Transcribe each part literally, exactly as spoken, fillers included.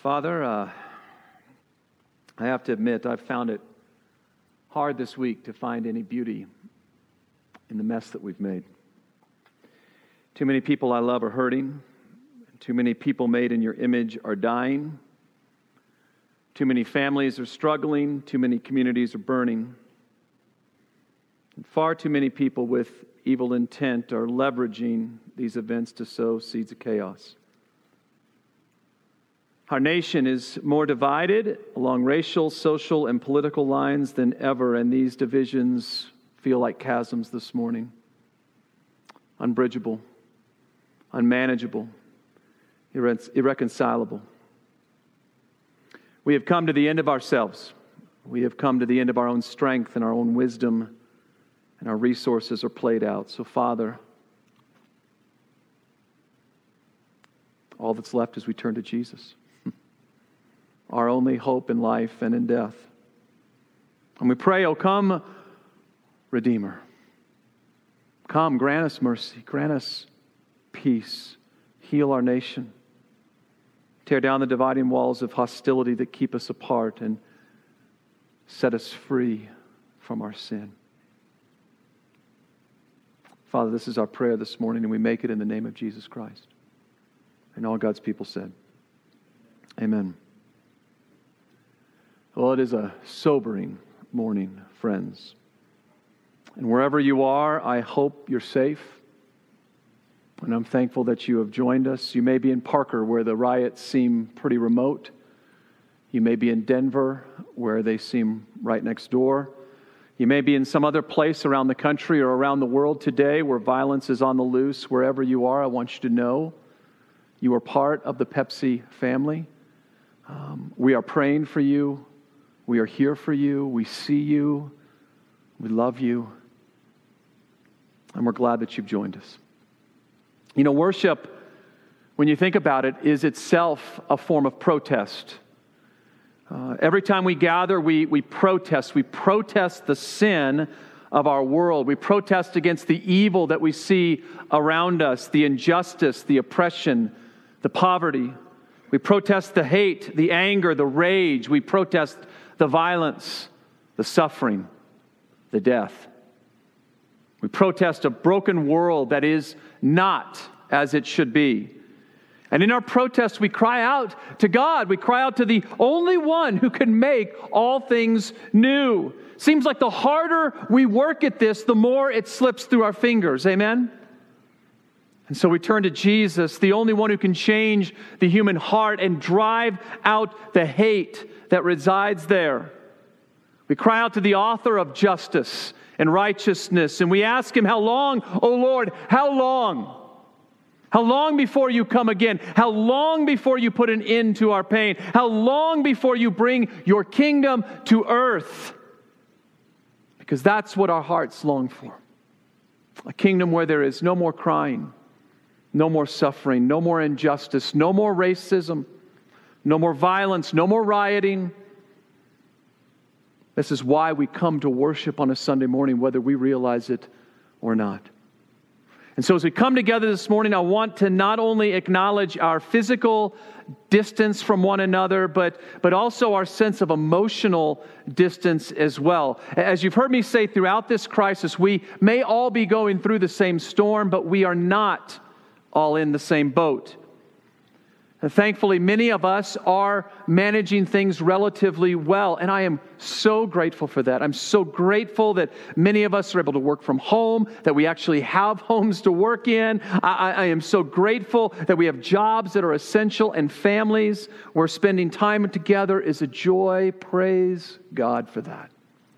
Father, uh, I have to admit, I've found it hard this week to find any beauty in the mess that we've made. Too many people I love are hurting. Too many people made in your image are dying. Too many families are struggling. Too many communities are burning. And far too many people with evil intent are leveraging these events to sow seeds of chaos. Our nation is more divided along racial, social, and political lines than ever, and these divisions feel like chasms this morning. Unbridgeable, unmanageable, irre- irreconcilable. We have come to the end of ourselves. We have come to the end of our own strength and our own wisdom, and our resources are played out. So, Father, all that's left is we turn to Jesus, our only hope in life and in death. And we pray, oh, come, Redeemer. Come, grant us mercy, grant us peace, heal our nation, tear down the dividing walls of hostility that keep us apart, and set us free from our sin. Father, this is our prayer this morning, and we make it in the name of Jesus Christ. And all God's people said, amen. Well, it is a sobering morning, friends. And wherever you are, I hope you're safe. And I'm thankful that you have joined us. You may be in Parker, where the riots seem pretty remote. You may be in Denver, where they seem right next door. You may be in some other place around the country or around the world today where violence is on the loose. Wherever you are, I want you to know you are part of the Pepsi family. Um, we are praying for you. We are here for you. We see you. We love you. And we're glad that you've joined us. You know, worship, when you think about it, is itself a form of protest. Uh, every time we gather, we, we protest. We protest the sin of our world. We protest against the evil that we see around us, the injustice, the oppression, the poverty. We protest the hate, the anger, the rage. We protest the violence, the suffering, the death. We protest a broken world that is not as it should be. And in our protest, we cry out to God. We cry out to the only one who can make all things new. Seems like the harder we work at this, the more it slips through our fingers. Amen? And so we turn to Jesus, the only one who can change the human heart and drive out the hate that resides there. We cry out to the author of justice and righteousness, and we ask him, how long, O Lord, how long? How long before you come again? How long before you put an end to our pain? How long before you bring your kingdom to earth? Because that's what our hearts long for. A kingdom where there is no more crying, no more suffering, no more injustice, no more racism, no more violence, no more rioting. This is why we come to worship on a Sunday morning, whether we realize it or not. And so as we come together this morning, I want to not only acknowledge our physical distance from one another, but, but also our sense of emotional distance as well. As you've heard me say throughout this crisis, we may all be going through the same storm, but we are not all in the same boat. And thankfully, many of us are managing things relatively well, and I am so grateful for that. I'm so grateful that many of us are able to work from home, that we actually have homes to work in. I, I am so grateful that we have jobs that are essential and families where spending time together is a joy. Praise God for that.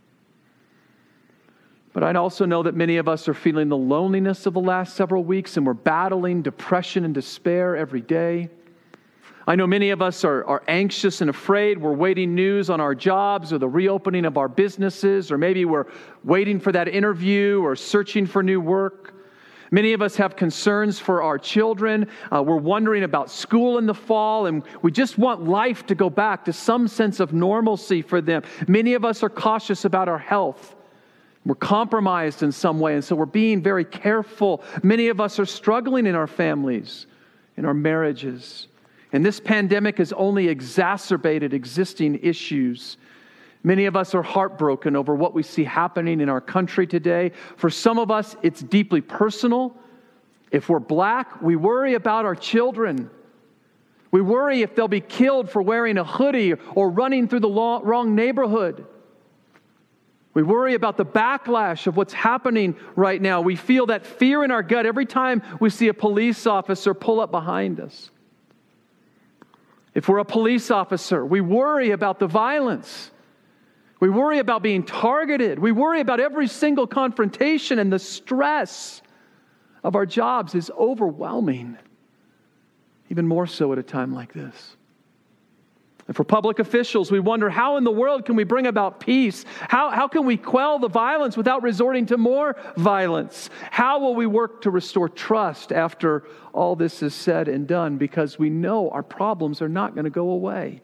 But I also know that many of us are feeling the loneliness of the last several weeks, and we're battling depression and despair every day. I know many of us are, are anxious and afraid. We're waiting news on our jobs or the reopening of our businesses, or maybe we're waiting for that interview or searching for new work. Many of us have concerns for our children. Uh, we're wondering about school in the fall, and we just want life to go back to some sense of normalcy for them. Many of us are cautious about our health. We're compromised in some way, and so we're being very careful. Many of us are struggling in our families, in our marriages, And this pandemic has only exacerbated existing issues. Many of us are heartbroken over what we see happening in our country today. For some of us, it's deeply personal. If we're black, we worry about our children. We worry if they'll be killed for wearing a hoodie or running through the wrong neighborhood. We worry about the backlash of what's happening right now. We feel that fear in our gut every time we see a police officer pull up behind us. If we're a police officer, we worry about the violence. We worry about being targeted. We worry about every single confrontation, and the stress of our jobs is overwhelming. Even more so at a time like this. And for public officials, we wonder, how in the world can we bring about peace? How, how can we quell the violence without resorting to more violence? How will we work to restore trust after all this is said and done? Because we know our problems are not going to go away.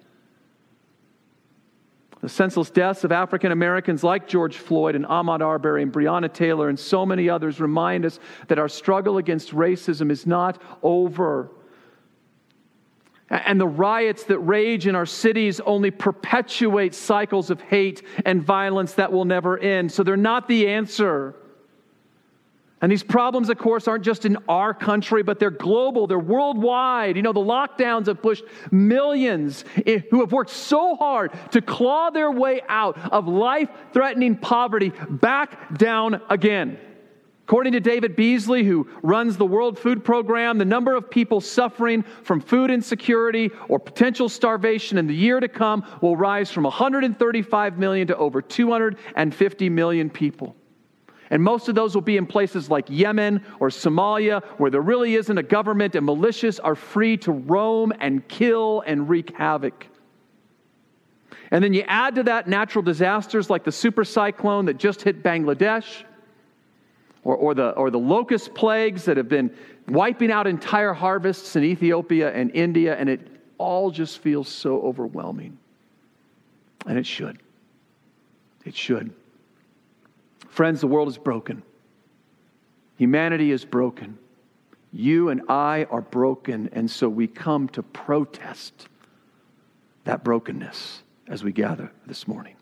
The senseless deaths of African Americans like George Floyd and Ahmaud Arbery and Breonna Taylor and so many others remind us that our struggle against racism is not over. And the riots that rage in our cities only perpetuate cycles of hate and violence that will never end. So they're not the answer. And these problems, of course, aren't just in our country, but they're global, they're worldwide. You know, the lockdowns have pushed millions who have worked so hard to claw their way out of life-threatening poverty back down again. According to David Beasley, who runs the World Food Program, the number of people suffering from food insecurity or potential starvation in the year to come will rise from one hundred thirty-five million to over two hundred fifty million people. And most of those will be in places like Yemen or Somalia, where there really isn't a government and militias are free to roam and kill and wreak havoc. And then you add to that natural disasters like the super cyclone that just hit Bangladesh, or, or, the, or the locust plagues that have been wiping out entire harvests in Ethiopia and India, and it all just feels so overwhelming. And it should. It should. Friends, the world is broken. Humanity is broken. You and I are broken, and so we come to protest that brokenness as we gather this morning.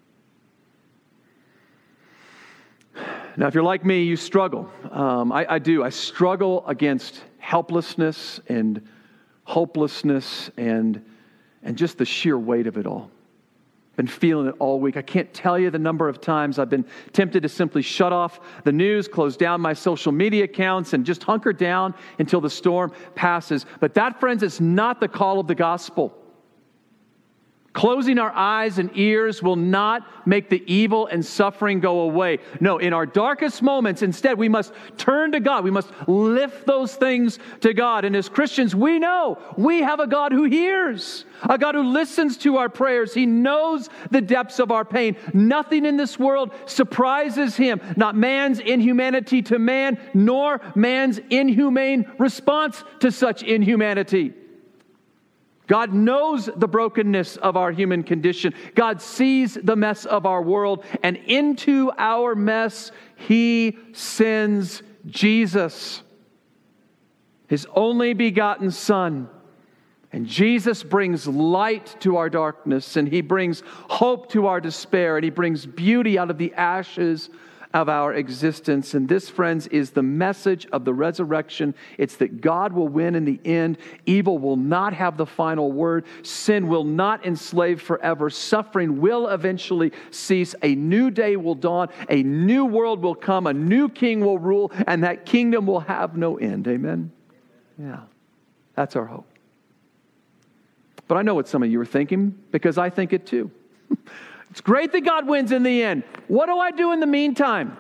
Now, if you're like me, you struggle. Um, I, I do. I struggle against helplessness and hopelessness and, and just the sheer weight of it all. Been feeling it all week. I can't tell you the number of times I've been tempted to simply shut off the news, close down my social media accounts, and just hunker down until the storm passes. But that, friends, is not the call of the gospel. Closing our eyes and ears will not make the evil and suffering go away. No, in our darkest moments, instead, we must turn to God. We must lift those things to God. And as Christians, we know we have a God who hears, a God who listens to our prayers. He knows the depths of our pain. Nothing in this world surprises Him. Not man's inhumanity to man, nor man's inhumane response to such inhumanity. God knows the brokenness of our human condition. God sees the mess of our world, and into our mess, He sends Jesus, His only begotten Son. And Jesus brings light to our darkness, and He brings hope to our despair, and He brings beauty out of the ashes of our existence. And this, friends, is the message of the resurrection. It's that God will win in the end. Evil will not have the final word. Sin will not enslave forever. Suffering will eventually cease. A new day will dawn. A new world will come. A new king will rule, and that kingdom will have no end. Amen? Yeah, that's our hope. But I know what some of you are thinking, because I think it too. It's great that God wins in the end. What do I do in the meantime?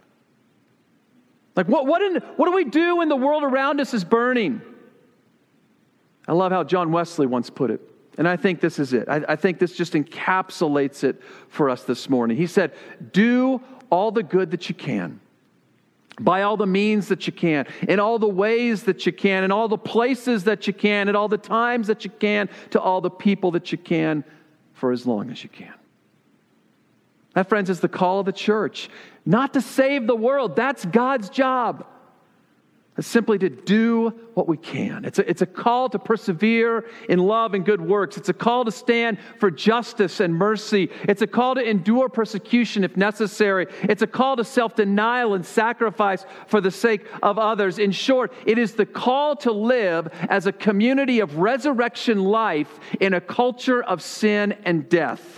Like, what, what, in, what do we do when the world around us is burning? I love how John Wesley once put it. And I think this is it. I, I think this just encapsulates it for us this morning. He said, do all the good that you can, by all the means that you can, in all the ways that you can, in all the places that you can, at all the times that you can, to all the people that you can, for as long as you can. That, friends, is the call of the church. Not to save the world. That's God's job. It's simply to do what we can. It's a, it's a call to persevere in love and good works. It's a call to stand for justice and mercy. It's a call to endure persecution if necessary. It's a call to self-denial and sacrifice for the sake of others. In short, it is the call to live as a community of resurrection life in a culture of sin and death.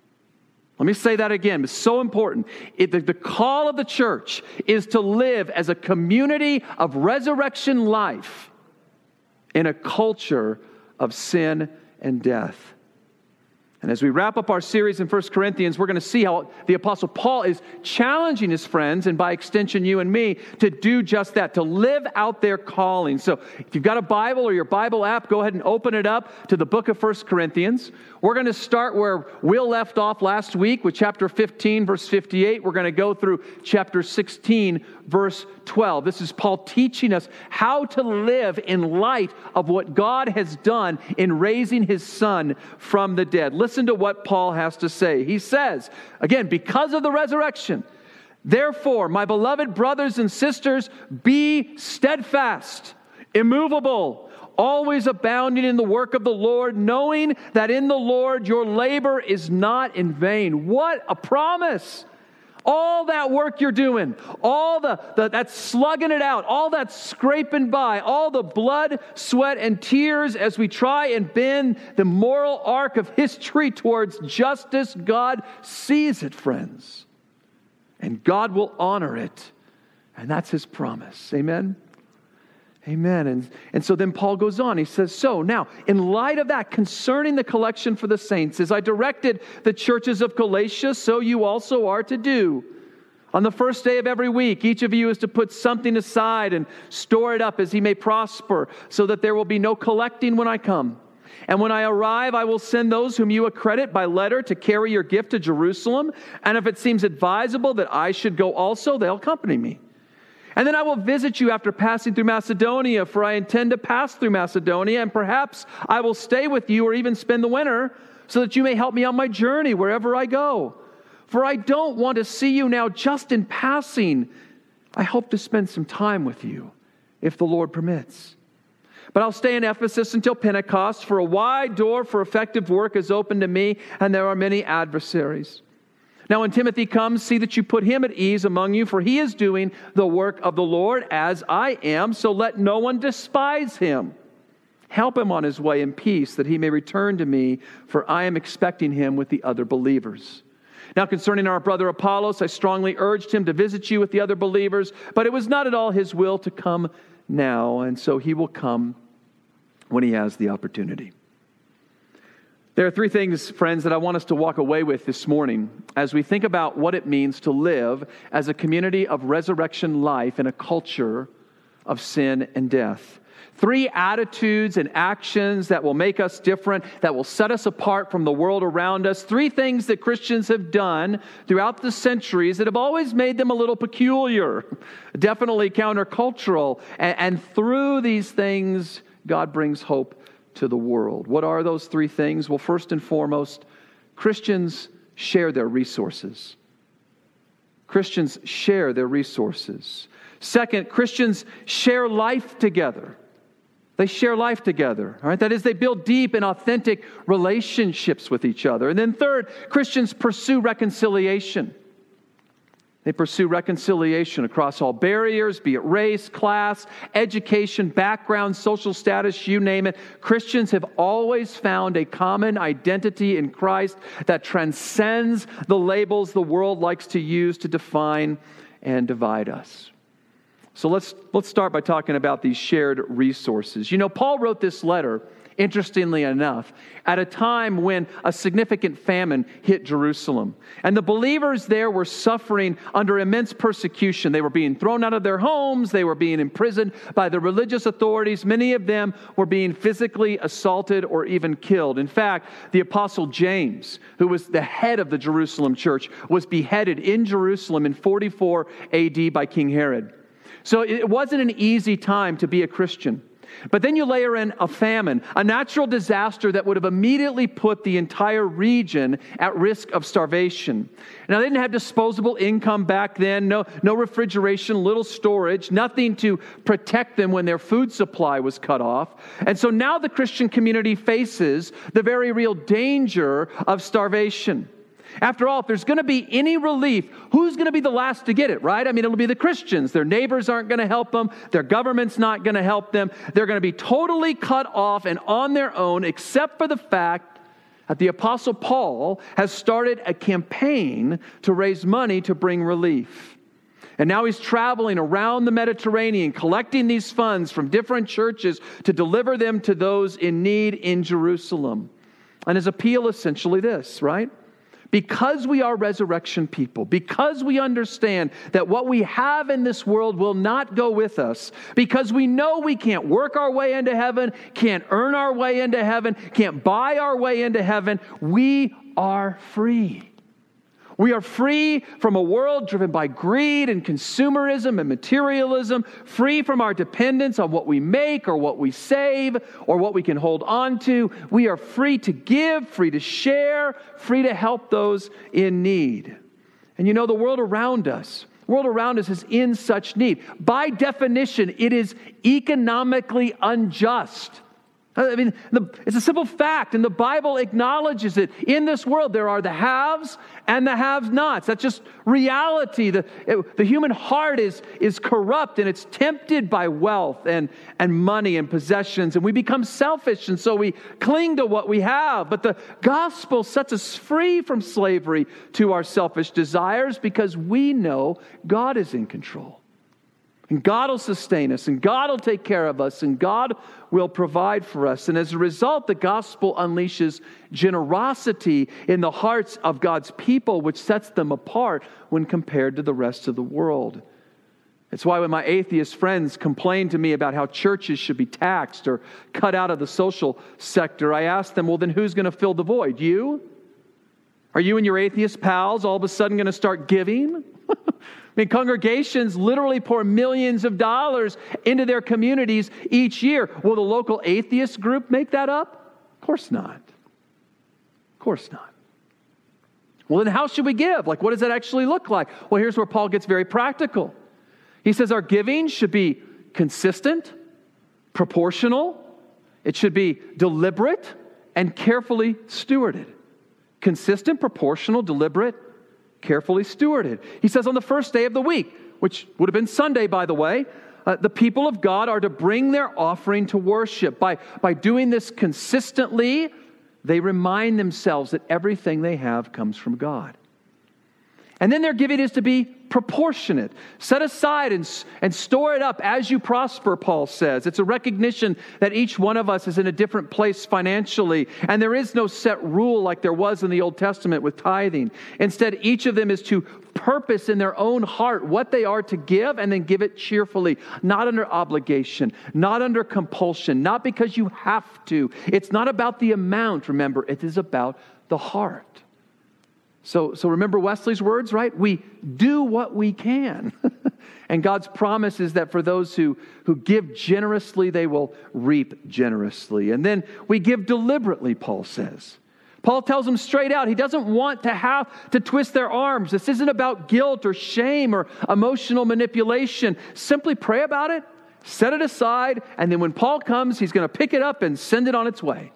Let me say that again. It's so important. It, the, the call of the church is to live as a community of resurrection life in a culture of sin and death. And as we wrap up our series in First Corinthians, we're going to see how the Apostle Paul is challenging his friends, and by extension you and me, to do just that, to live out their calling. So if you've got a Bible or your Bible app, go ahead and open it up to the book of First Corinthians. We're going to start where Will left off last week with chapter fifteen, verse fifty-eight. We're going to go through chapter sixteen, verse twelve. This is Paul teaching us how to live in light of what God has done in raising his Son from the dead. Listen to what Paul has to say. He says, again, because of the resurrection, therefore, my beloved brothers and sisters, be steadfast, immovable, always abounding in the work of the Lord, knowing that in the Lord your labor is not in vain. What a promise! All that work you're doing, all the, the that slugging it out, all that scraping by, all the blood, sweat, and tears as we try and bend the moral arc of history towards justice, God sees it, friends. And God will honor it. And that's his promise. Amen? Amen. And, and so then Paul goes on. He says, so now, in light of that, concerning the collection for the saints, as I directed the churches of Galatia, so you also are to do. On the first day of every week, each of you is to put something aside and store it up as he may prosper, so that there will be no collecting when I come. And when I arrive, I will send those whom you accredit by letter to carry your gift to Jerusalem. And if it seems advisable that I should go also, they'll accompany me. And then I will visit you after passing through Macedonia, for I intend to pass through Macedonia, and perhaps I will stay with you or even spend the winter, so that you may help me on my journey wherever I go. For I don't want to see you now just in passing. I hope to spend some time with you, if the Lord permits. But I'll stay in Ephesus until Pentecost, for a wide door for effective work is open to me, and there are many adversaries. Now when Timothy comes, see that you put him at ease among you, for he is doing the work of the Lord as I am, so let no one despise him. Help him on his way in peace, that he may return to me, for I am expecting him with the other believers. Now concerning our brother Apollos, I strongly urged him to visit you with the other believers, but it was not at all his will to come now, and so he will come when he has the opportunity. There are three things, friends, that I want us to walk away with this morning as we think about what it means to live as a community of resurrection life in a culture of sin and death. Three attitudes and actions that will make us different, that will set us apart from the world around us. Three things that Christians have done throughout the centuries that have always made them a little peculiar, definitely countercultural. And, and through these things, God brings hope to the world. What are those three things? Well, first and foremost, Christians share their resources. Christians share their resources. Second, Christians share life together. They share life together. All right? That is, they build deep and authentic relationships with each other. And then third, Christians pursue reconciliation. They pursue reconciliation across all barriers, be it race, class, education, background, social status, you name it. Christians have always found a common identity in Christ that transcends the labels the world likes to use to define and divide us. So let's let's start by talking about these shared resources. You know, Paul wrote this letter, interestingly enough, at a time when a significant famine hit Jerusalem. And the believers there were suffering under immense persecution. They were being thrown out of their homes. They were being imprisoned by the religious authorities. Many of them were being physically assaulted or even killed. In fact, the Apostle James, who was the head of the Jerusalem church, was beheaded in Jerusalem in forty-four A D by King Herod. So it wasn't an easy time to be a Christian. But then you layer in a famine, a natural disaster that would have immediately put the entire region at risk of starvation. Now, they didn't have disposable income back then, no, no refrigeration, little storage, nothing to protect them when their food supply was cut off. And so now the Christian community faces the very real danger of starvation. After all, if there's going to be any relief, who's going to be the last to get it, right? I mean, it'll be the Christians. Their neighbors aren't going to help them. Their government's not going to help them. They're going to be totally cut off and on their own, except for the fact that the Apostle Paul has started a campaign to raise money to bring relief. And now he's traveling around the Mediterranean, collecting these funds from different churches to deliver them to those in need in Jerusalem. And his appeal is essentially this, right? Because we are resurrection people, because we understand that what we have in this world will not go with us, because we know we can't work our way into heaven, can't earn our way into heaven, can't buy our way into heaven, we are free. We are free from a world driven by greed and consumerism and materialism, free from our dependence on what we make or what we save or what we can hold on to. We are free to give, free to share, free to help those in need. And you know, the world around us, the world around us is in such need. By definition, it is economically unjust. I mean, it's a simple fact, and the Bible acknowledges it. In this world, there are the haves and the have-nots. That's just reality. The, it, the human heart is, is corrupt, and it's tempted by wealth and, and money and possessions, and we become selfish, and so we cling to what we have. But the gospel sets us free from slavery to our selfish desires because we know God is in control. And God will sustain us, and God will take care of us, and God will provide for us. And as a result, the gospel unleashes generosity in the hearts of God's people, which sets them apart when compared to the rest of the world. It's why when my atheist friends complain to me about how churches should be taxed or cut out of the social sector, I ask them, well, then who's going to fill the void? You? Are you and your atheist pals all of a sudden going to start giving? I mean, congregations literally pour millions of dollars into their communities each year. Will the local atheist group make that up? Of course not. Of course not. Well, then how should we give? Like, what does that actually look like? Well, here's where Paul gets very practical. He says our giving should be consistent, proportional. It should be deliberate and carefully stewarded. Consistent, proportional, deliberate, carefully stewarded. He says on the first day of the week, which would have been Sunday, by the way, uh, the people of God are to bring their offering to worship. By, by doing this consistently, they remind themselves that everything they have comes from God. And then their giving is to be proportionate. Set aside and, and store it up as you prosper, Paul says. It's a recognition that each one of us is in a different place financially. And there is no set rule like there was in the Old Testament with tithing. Instead, each of them is to purpose in their own heart what they are to give and then give it cheerfully. Not under obligation, not under compulsion, not because you have to. It's not about the amount, remember. It is about the heart. So, so remember Wesley's words, right? We do what we can. And God's promise is that for those who, who give generously, they will reap generously. And then we give deliberately, Paul says. Paul tells them straight out, he doesn't want to have to twist their arms. This isn't about guilt or shame or emotional manipulation. Simply pray about it, set it aside, and then when Paul comes, he's going to pick it up and send it on its way.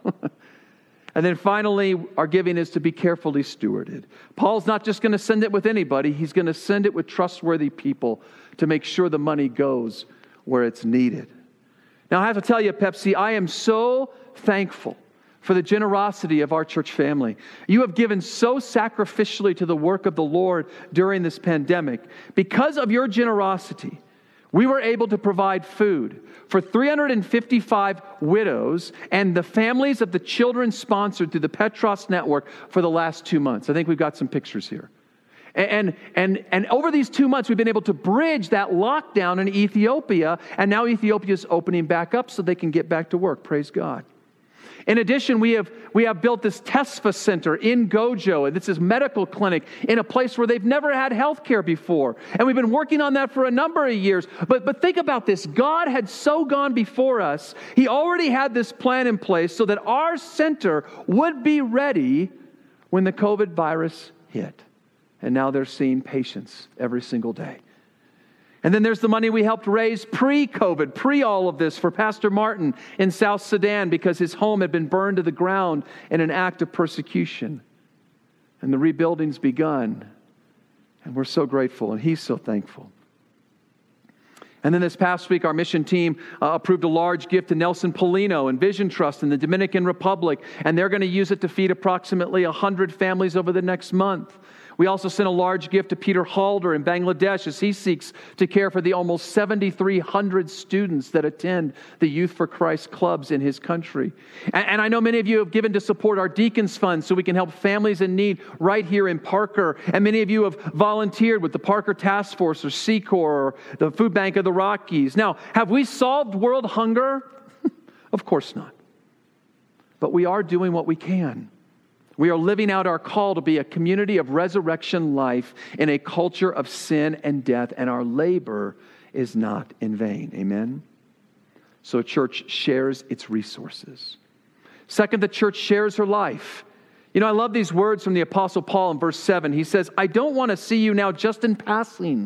And then finally, our giving is to be carefully stewarded. Paul's not just going to send it with anybody. He's going to send it with trustworthy people to make sure the money goes where it's needed. Now, I have to tell you, Pepsi, I am so thankful for the generosity of our church family. You have given so sacrificially to the work of the Lord during this pandemic. Because of your generosity, we were able to provide food for three hundred fifty-five widows and the families of the children sponsored through the Petros Network for the last two months. I think we've got some pictures here. And, and, and over these two months, we've been able to bridge that lockdown in Ethiopia, and now Ethiopia is opening back up so they can get back to work. Praise God. In addition, we have we have built this TESFA Center in Gojo, and this is medical clinic in a place where they've never had health care before. And we've been working on that for a number of years. But, but think about this. God had so gone before us. He already had this plan in place so that our center would be ready when the COVID virus hit. And now they're seeing patients every single day. And then there's the money we helped raise pre-COVID, pre all of this, for Pastor Martin in South Sudan because his home had been burned to the ground in an act of persecution. And the rebuilding's begun. And we're so grateful, and he's so thankful. And then this past week, our mission team uh, approved a large gift to Nelson Polino and Vision Trust in the Dominican Republic, and they're going to use it to feed approximately one hundred families over the next month. We also sent a large gift to Peter Halder in Bangladesh as he seeks to care for the almost seven thousand three hundred students that attend the Youth for Christ clubs in his country. And, and I know many of you have given to support our Deacons Fund so we can help families in need right here in Parker. And many of you have volunteered with the Parker Task Force or C Corps or the Food Bank of the Rockies. Now, have we solved world hunger? Of course not. But we are doing what we can. We are living out our call to be a community of resurrection life in a culture of sin and death, and our labor is not in vain. Amen? So a church shares its resources. Second, the church shares her life. You know, I love these words from the Apostle Paul in verse seven. He says, I don't want to see you now just in passing.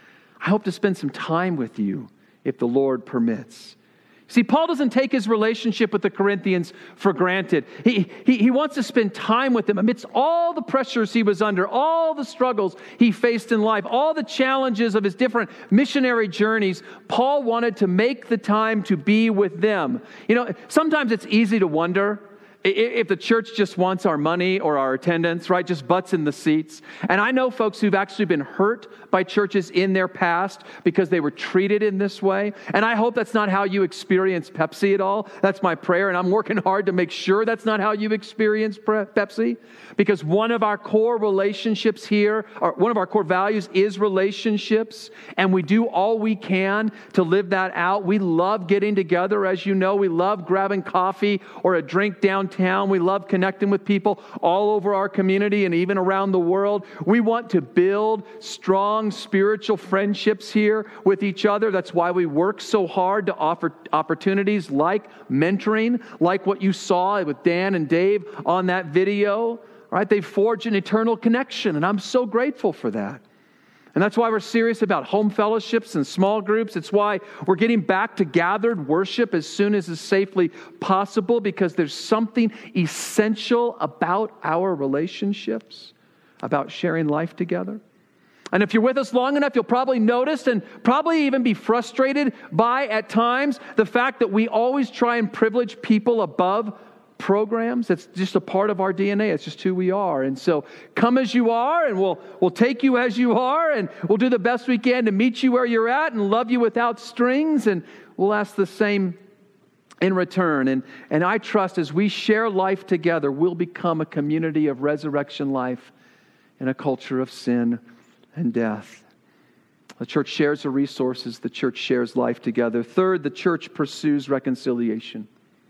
I hope to spend some time with you if the Lord permits. See, Paul doesn't take his relationship with the Corinthians for granted. He, he, he wants to spend time with them amidst all the pressures he was under, all the struggles he faced in life, all the challenges of his different missionary journeys. Paul wanted to make the time to be with them. You know, sometimes it's easy to wonder if the church just wants our money or our attendance, right? Just butts in the seats. And I know folks who've actually been hurt by churches in their past because they were treated in this way. And I hope that's not how you experience Pepsi at all. That's my prayer. And I'm working hard to make sure that's not how you experience Pepsi. Because one of our core relationships here, or one of our core values is relationships. And we do all we can to live that out. We love getting together, as you know. We love grabbing coffee or a drink downtown. We love connecting with people all over our community and even around the world. We want to build strong spiritual friendships here with each other. That's why we work so hard to offer opportunities like mentoring, like what you saw with Dan and Dave on that video. Right? They forged an eternal connection, and I'm so grateful for that. And that's why we're serious about home fellowships and small groups. It's why we're getting back to gathered worship as soon as is safely possible, because there's something essential about our relationships, about sharing life together. And if you're with us long enough, you'll probably notice and probably even be frustrated by, at times, the fact that we always try and privilege people above programs. That's just a part of our D N A. It's just who we are. And so come as you are, and we'll we'll take you as you are, and we'll do the best we can to meet you where you're at and love you without strings, and we'll ask the same in return. And, and I trust as we share life together, we'll become a community of resurrection life in a culture of sin and death. The church shares the resources. The church shares life together. Third, the church pursues reconciliation.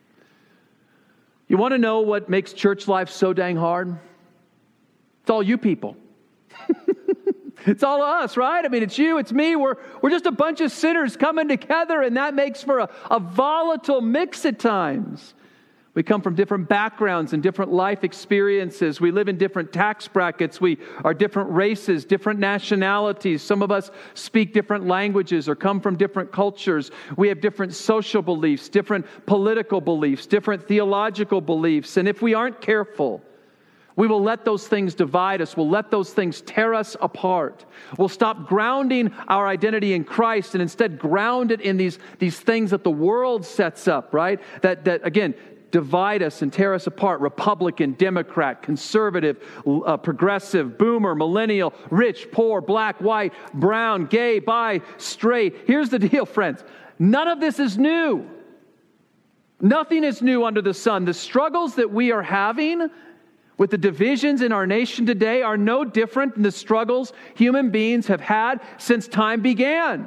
You want to know what makes church life so dang hard? It's all you people. It's all us, right? I mean, it's you, it's me. We're, we're just a bunch of sinners coming together, and that makes for a, a volatile mix at times. We come from different backgrounds and different life experiences. We live in different tax brackets. We are different races, different nationalities. Some of us speak different languages or come from different cultures. We have different social beliefs, different political beliefs, different theological beliefs. And if we aren't careful, we will let those things divide us. We'll let those things tear us apart. We'll stop grounding our identity in Christ and instead ground it in these, these things that the world sets up, right? That, that again, divide us and tear us apart. Republican, Democrat, conservative, uh, progressive, boomer, millennial, rich, poor, black, white, brown, gay, bi, straight. Here's the deal, friends. None of this is new. Nothing is new under the sun. The struggles that we are having with the divisions in our nation today are no different than the struggles human beings have had since time began.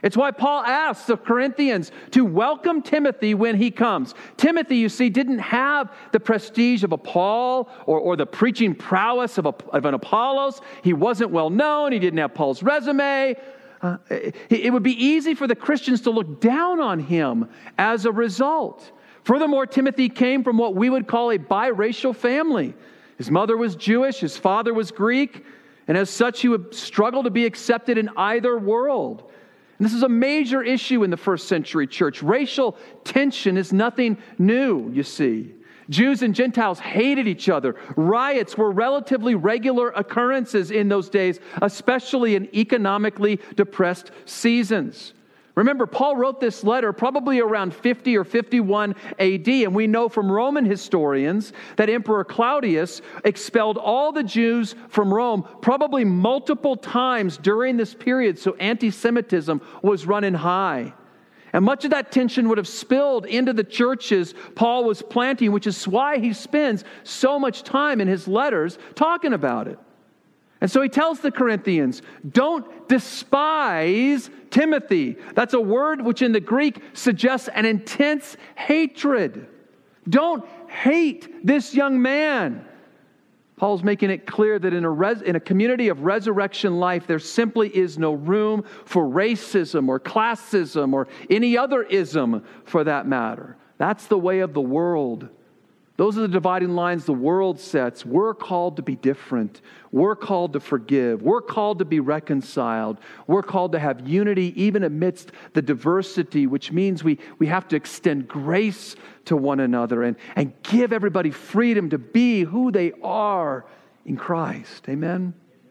It's why Paul asks the Corinthians to welcome Timothy when he comes. Timothy, you see, didn't have the prestige of a Paul or, or the preaching prowess of, a, of an Apollos. He wasn't well known. He didn't have Paul's resume. Uh, it, it would be easy for the Christians to look down on him as a result. Furthermore, Timothy came from what we would call a biracial family. His mother was Jewish, his father was Greek, and as such, he would struggle to be accepted in either world. And this is a major issue in the first century church. Racial tension is nothing new, you see. Jews and Gentiles hated each other. Riots were relatively regular occurrences in those days, especially in economically depressed seasons. Remember, Paul wrote this letter probably around fifty or fifty-one A D, and we know from Roman historians that Emperor Claudius expelled all the Jews from Rome probably multiple times during this period, so anti-Semitism was running high. And much of that tension would have spilled into the churches Paul was planting, which is why he spends so much time in his letters talking about it. And so he tells the Corinthians, don't despise Timothy. That's a word which in the Greek suggests an intense hatred. Don't hate this young man. Paul's making it clear that in a, res- in a community of resurrection life, there simply is no room for racism or classism or any other ism for that matter. That's the way of the world. Those are the dividing lines the world sets. We're called to be different. We're called to forgive. We're called to be reconciled. We're called to have unity even amidst the diversity, which means we, we have to extend grace to one another and, and give everybody freedom to be who they are in Christ. Amen?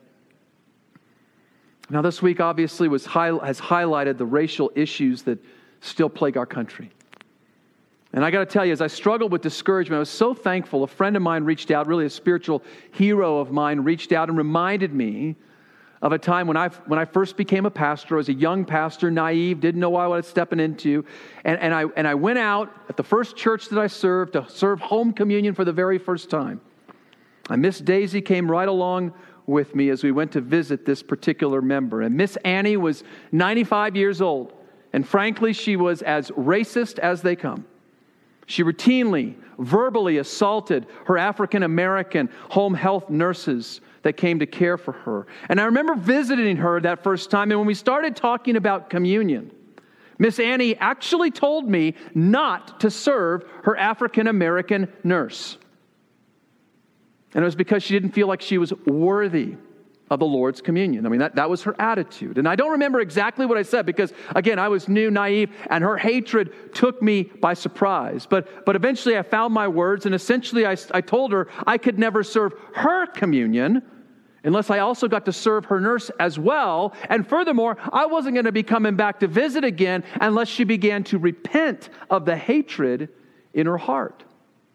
Now, this week obviously was high, has highlighted the racial issues that still plague our country. And I got to tell you, as I struggled with discouragement, I was so thankful. A friend of mine reached out, really a spiritual hero of mine, reached out and reminded me of a time when I when I first became a pastor. I was a young pastor, naive, didn't know what I was stepping into. And, and, I, and I went out at the first church that I served to serve home communion for the very first time. And Miss Daisy came right along with me as we went to visit this particular member. And Miss Annie was ninety-five years old. And frankly, she was as racist as they come. She routinely, verbally assaulted her African-American home health nurses that came to care for her. And I remember visiting her that first time, and when we started talking about communion, Miss Annie actually told me not to serve her African-American nurse. And it was because she didn't feel like she was worthy of the Lord's communion. I mean, that, that was her attitude. And I don't remember exactly what I said because, again, I was new, naive, and her hatred took me by surprise. But, but eventually I found my words, and essentially I, I told her I could never serve her communion unless I also got to serve her nurse as well. And furthermore, I wasn't going to be coming back to visit again unless she began to repent of the hatred in her heart.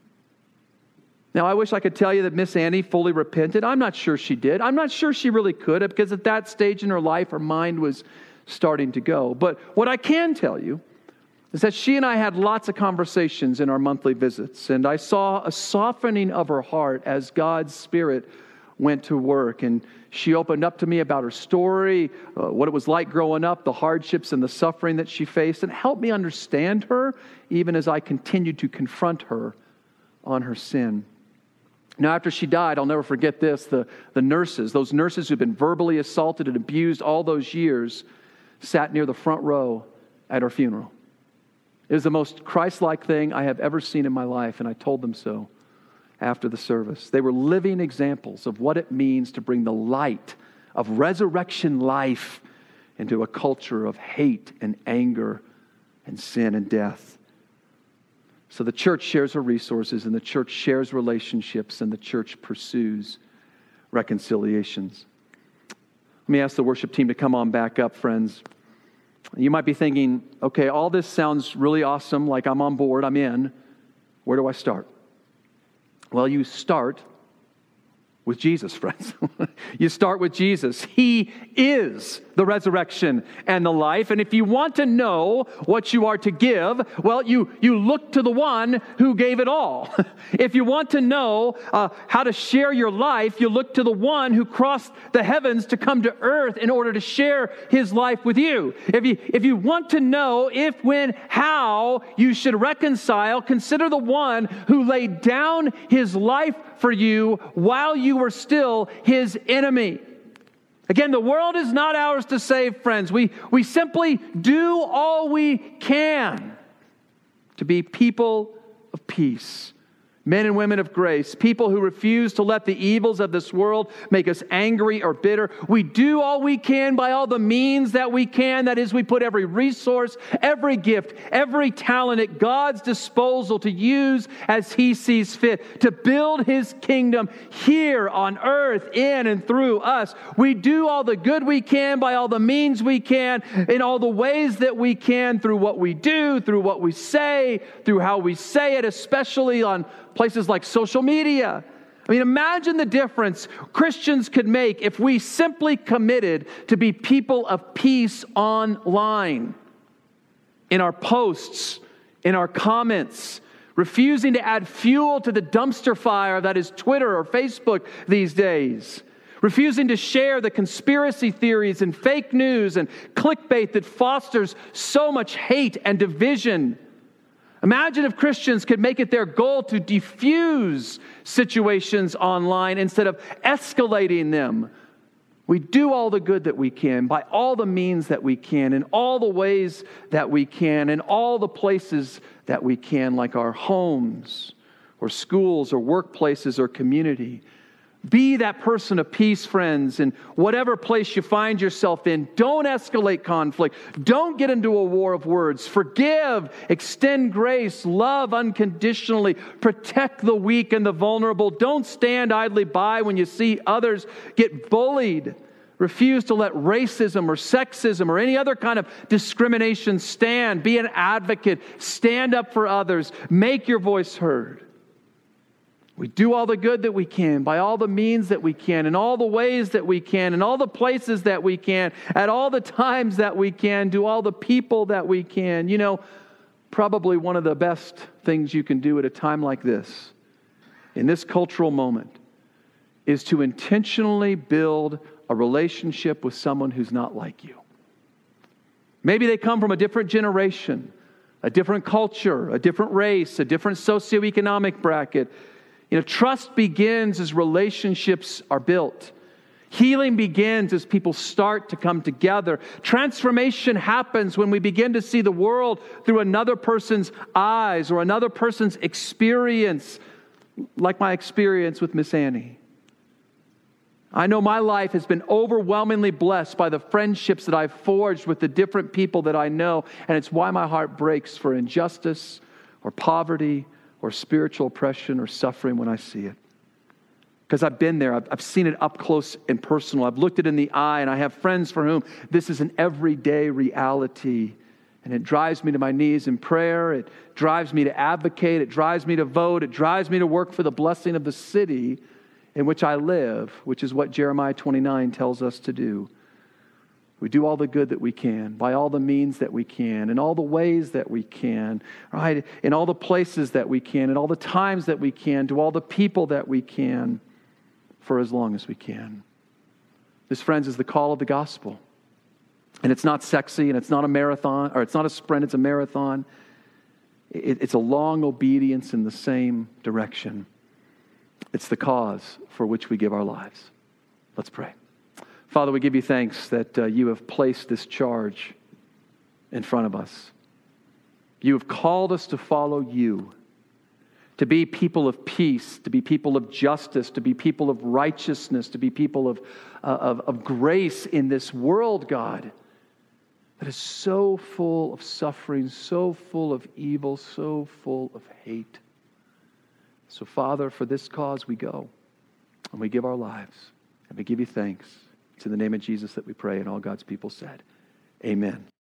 Now, I wish I could tell you that Miss Annie fully repented. I'm not sure she did. I'm not sure she really could have, because at that stage in her life, her mind was starting to go. But what I can tell you is that she and I had lots of conversations in our monthly visits, and I saw a softening of her heart as God's Spirit went to work. And she opened up to me about her story, uh, what it was like growing up, the hardships and the suffering that she faced, and helped me understand her even as I continued to confront her on her sin. Now, after she died, I'll never forget this, the, the nurses, those nurses who'd been verbally assaulted and abused all those years, sat near the front row at her funeral. It was the most Christ-like thing I have ever seen in my life, and I told them so after the service. They were living examples of what it means to bring the light of resurrection life into a culture of hate and anger and sin and death. So the church shares her resources, and the church shares relationships, and the church pursues reconciliations. Let me ask the worship team to come on back up, friends. You might be thinking, okay, all this sounds really awesome, like I'm on board, I'm in. Where do I start? Well, you start with Jesus, friends. You start with Jesus. He is the resurrection, and the life. And if you want to know what you are to give, well, you, you look to the one who gave it all. If you want to know uh, how to share your life, you look to the one who crossed the heavens to come to earth in order to share his life with you. If you, if you want to know if, when, how you should reconcile, consider the one who laid down his life for you while you were still his enemy. Again, the world is not ours to save, friends. We, we simply do all we can to be people of peace, men and women of grace, people who refuse to let the evils of this world make us angry or bitter. We do all we can by all the means that we can. That is, we put every resource, every gift, every talent at God's disposal to use as He sees fit, to build His kingdom here on earth, in and through us. We do all the good we can by all the means we can, in all the ways that we can, through what we do, through what we say, through how we say it, especially on places like social media. I mean, imagine the difference Christians could make if we simply committed to be people of peace online, in our posts, in our comments, refusing to add fuel to the dumpster fire that is Twitter or Facebook these days, refusing to share the conspiracy theories and fake news and clickbait that fosters so much hate and division. Imagine if Christians could make it their goal to diffuse situations online instead of escalating them. We do all the good that we can, by all the means that we can, in all the ways that we can, in all the places that we can, like our homes or schools or workplaces or community. Be that person of peace, friends, in whatever place you find yourself in. Don't escalate conflict. Don't get into a war of words. Forgive, extend grace, love unconditionally, protect the weak and the vulnerable. Don't stand idly by when you see others get bullied. Refuse to let racism or sexism or any other kind of discrimination stand. Be an advocate. Stand up for others. Make your voice heard. We do all the good that we can, by all the means that we can, in all the ways that we can, in all the places that we can, at all the times that we can, do all the people that we can. You know, probably one of the best things you can do at a time like this, in this cultural moment, is to intentionally build a relationship with someone who's not like you. Maybe they come from a different generation, a different culture, a different race, a different socioeconomic bracket. You know, trust begins as relationships are built. Healing begins as people start to come together. Transformation happens when we begin to see the world through another person's eyes or another person's experience, like my experience with Miss Annie. I know my life has been overwhelmingly blessed by the friendships that I've forged with the different people that I know, and it's why my heart breaks for injustice or poverty or spiritual oppression or suffering when I see it. Because I've been there. I've, I've seen it up close and personal. I've looked it in the eye, and I have friends for whom this is an everyday reality. And it drives me to my knees in prayer. It drives me to advocate. It drives me to vote. It drives me to work for the blessing of the city in which I live, which is what Jeremiah twenty-nine tells us to do. We do all the good that we can, by all the means that we can, in all the ways that we can, right? In all the places that we can, in all the times that we can, to all the people that we can, for as long as we can. This, friends, is the call of the gospel. And it's not sexy, and it's not a marathon, or it's not a sprint, it's a marathon. It, it's a long obedience in the same direction. It's the cause for which we give our lives. Let's pray. Father, we give you thanks that uh, you have placed this charge in front of us. You have called us to follow you, to be people of peace, to be people of justice, to be people of righteousness, to be people of, uh, of, of grace in this world, God, that is so full of suffering, so full of evil, so full of hate. So, Father, for this cause we go, and we give our lives, and we give you thanks. It's in the name of Jesus that we pray, and all God's people said, amen.